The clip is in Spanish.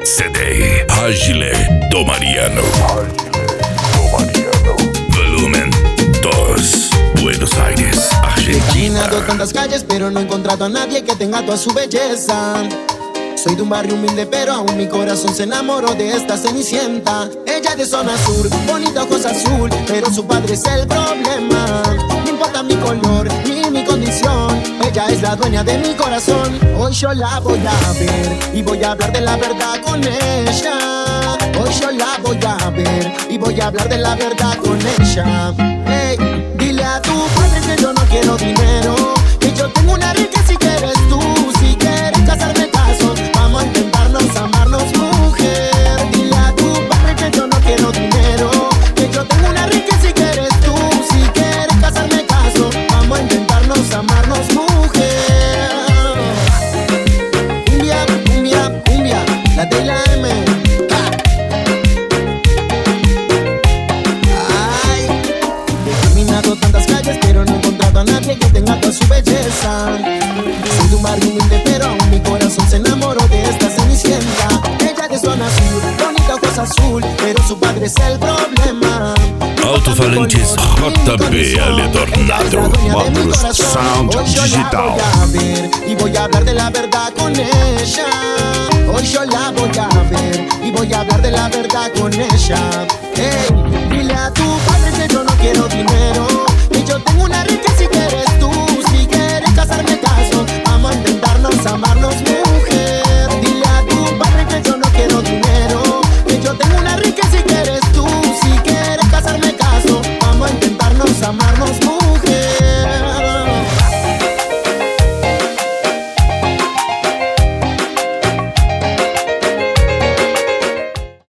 CD Agile do Mariano. Volumen 2. Buenos Aires, He Argentina. caminado tantas calles, pero no he encontrado a nadie que tenga toda su belleza. Soy de un barrio humilde, pero aún mi corazón se enamoró de esta cenicienta. Ella es de zona sur, bonita ojos azul, pero su padre es el problema. No importa mi color ni mi condición, ella es la dueña de mi corazón. Hoy yo la voy a ver y voy a hablar de la verdad con ella. Hoy yo la voy a ver y voy a hablar de la verdad con ella. Hey, dile a tu padre que yo no quiero dinero, que yo tengo una riqueza y que eres tú. Si quieres casarme, caso, vamos a intentarnos, amarnos, mujer. Dile a tu padre que yo no quiero dinero, que yo tengo una riqueza y que eres tú. Si quieres casarme, caso, vamos a intentarnos, amarnos, mujer. Cumbia, cumbia, cumbia, la de la M. Ay, he caminado tantas calles, pero no he encontrado a nadie que tenga toda su belleza. Soy de un barrio humilde, pero aún mi corazón se enamoró de esta cenicienta. Ella es de zona sur, bonita ojos azul, pero su padre es el problema. Alto-falantes JB Ale Tornado. Módulos Sound Hoy yo la Digital. voy a ver y voy a hablar de la verdad con ella. Hoy yo la voy a ver y voy a hablar de la verdad con ella. Hey,